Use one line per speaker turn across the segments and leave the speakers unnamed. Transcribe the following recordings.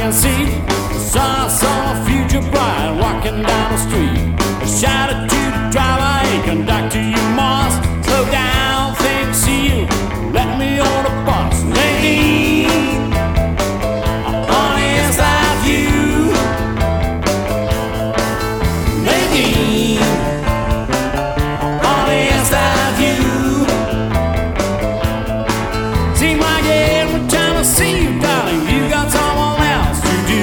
reclining seat. I saw a future bride walking down the street. I shouted to the driver, "Hey, conductor, you must slow down, think, see you. Let me on the bus, lady. Honey, is that you, lady? Honey, is that you?" Seems like every time I see you, darling, you got someone else to do.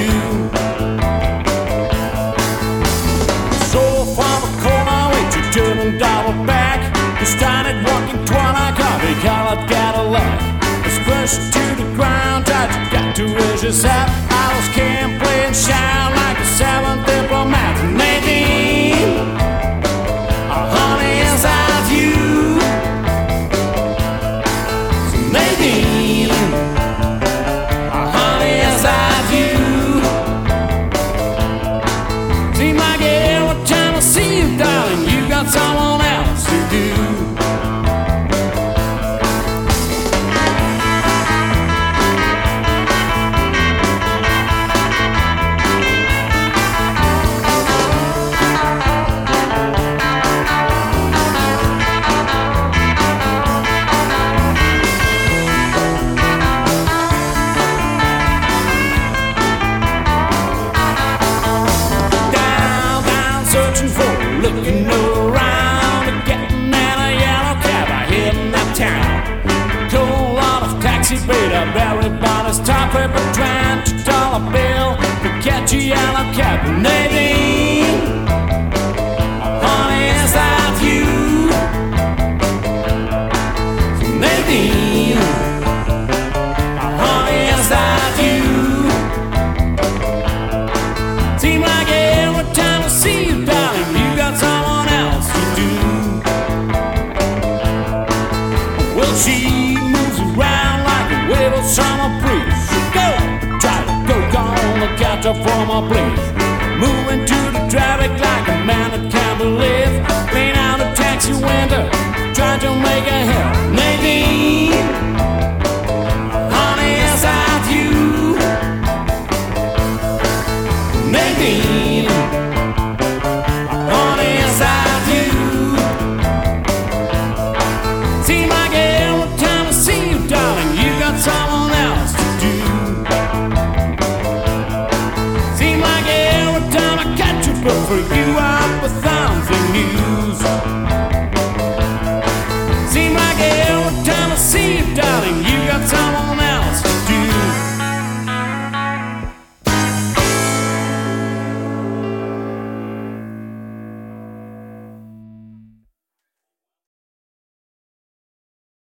So from a corner, wait, you turn and double back. You started walking toward a coffee-colored Cadillac. It's crushed to the ground, tight, you got to raise yourself. I was can't play and shout like a seventh diplomat. Nadine, honey, is that you? So Nadine, honey, is that you? Seems like every time I see you, darling, you got someone else to do. Looking around, getting in a yellow cab, I hitting that town. Cold lot of taxi beta, everybody's top paper, $20 bill to catch a yellow cab. Nadine, honey, is that you? Nadine, honey, is that you? Seems like every time I see you, darling, you got someone else to do. Well, she moves around like a wave of summer breeze. She go, try to go on the catch up for my breeze. Moving to the traffic like a man that can't believe. Lean out a taxi window, trying to make a hit. Nadine, honey, is that you? Nadine, honey, is that you? Seems like every time I see you, darling, you got someone else to do. Seems like every time I catch you, but for you